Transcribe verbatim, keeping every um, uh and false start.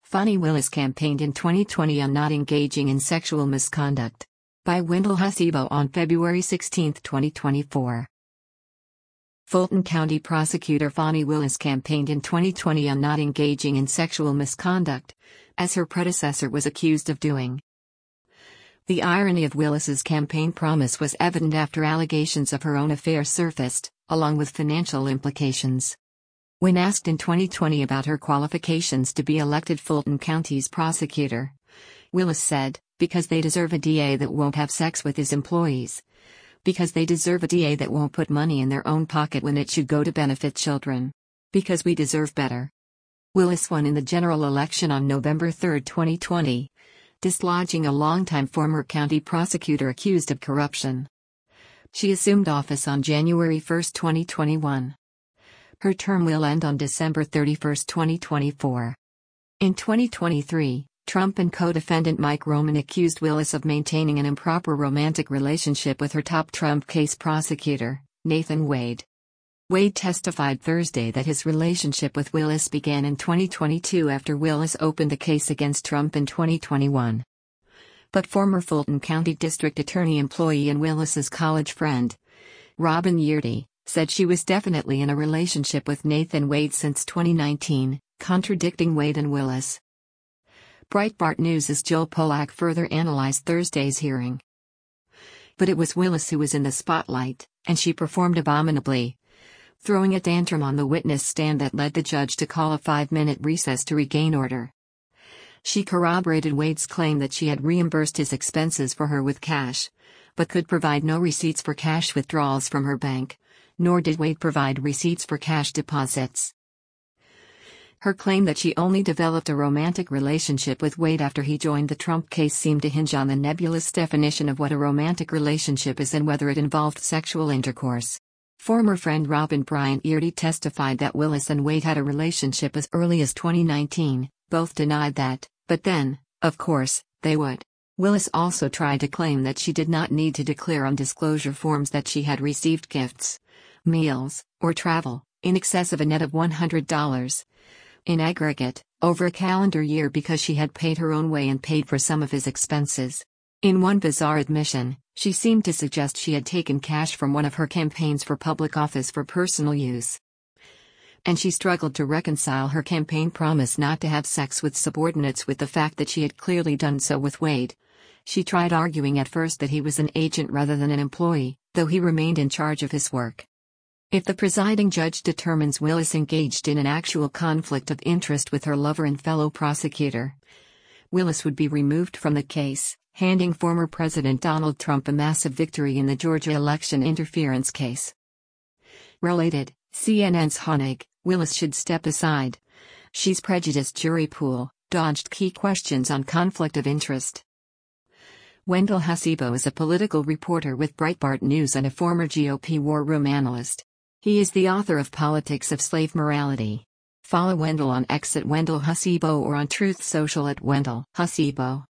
Fani Willis campaigned in twenty twenty on not engaging in sexual misconduct. By Wendell Hasibo on February sixteenth, twenty twenty-four. Fulton County Prosecutor Fani Willis campaigned in twenty twenty on not engaging in sexual misconduct, as her predecessor was accused of doing. The irony of Willis's campaign promise was evident after allegations of her own affair surfaced, along with financial implications. When asked in twenty twenty about her qualifications to be elected Fulton County's prosecutor, Willis said, "Because they deserve a D A that won't have sex with his employees. Because they deserve a D A that won't put money in their own pocket when it should go to benefit children. Because we deserve better." Willis won in the general election on November third, twenty twenty, dislodging a longtime former county prosecutor accused of corruption. She assumed office on January first, twenty twenty-one. Her term will end on December thirty-first, twenty twenty-four. In twenty twenty-three, Trump and co-defendant Mike Roman accused Willis of maintaining an improper romantic relationship with her top Trump case prosecutor, Nathan Wade. Wade testified Thursday that his relationship with Willis began in twenty twenty-two after Willis opened the case against Trump in twenty twenty-one. But former Fulton County District Attorney employee and Willis's college friend, Robin Yearty, said she was definitely in a relationship with Nathan Wade since twenty nineteen, contradicting Wade and Willis. Breitbart News' Joel Pollack further analyzed Thursday's hearing. But it was Willis who was in the spotlight, and she performed abominably, throwing a tantrum on the witness stand that led the judge to call a five-minute recess to regain order. She corroborated Wade's claim that she had reimbursed his expenses for her with cash, but could provide no receipts for cash withdrawals from her bank, nor did Wade provide receipts for cash deposits. Her claim that she only developed a romantic relationship with Wade after he joined the Trump case seemed to hinge on the nebulous definition of what a romantic relationship is and whether it involved sexual intercourse. Former friend Robin Bryant Yearty testified that Willis and Wade had a relationship as early as twenty nineteen, both denied that, but then, of course, they would. Willis also tried to claim that she did not need to declare on disclosure forms that she had received gifts, meals, or travel, in excess of a net of one hundred dollars. In aggregate, over a calendar year because she had paid her own way and paid for some of his expenses. In one bizarre admission, she seemed to suggest she had taken cash from one of her campaigns for public office for personal use. And she struggled to reconcile her campaign promise not to have sex with subordinates with the fact that she had clearly done so with Wade. She tried arguing at first that he was an agent rather than an employee, though he remained in charge of his work. If the presiding judge determines Willis engaged in an actual conflict of interest with her lover and fellow prosecutor, Willis would be removed from the case, handing former President Donald Trump a massive victory in the Georgia election interference case. Related, C N N's Honig, Willis should step aside. She's prejudiced jury pool, dodged key questions on conflict of interest. Wendell Hasibo is a political reporter with Breitbart News and a former G O P war room analyst. He is the author of Politics of Slave Morality. Follow Wendell on X at Wendell Hasibo or on Truth Social at Wendell Hasibo.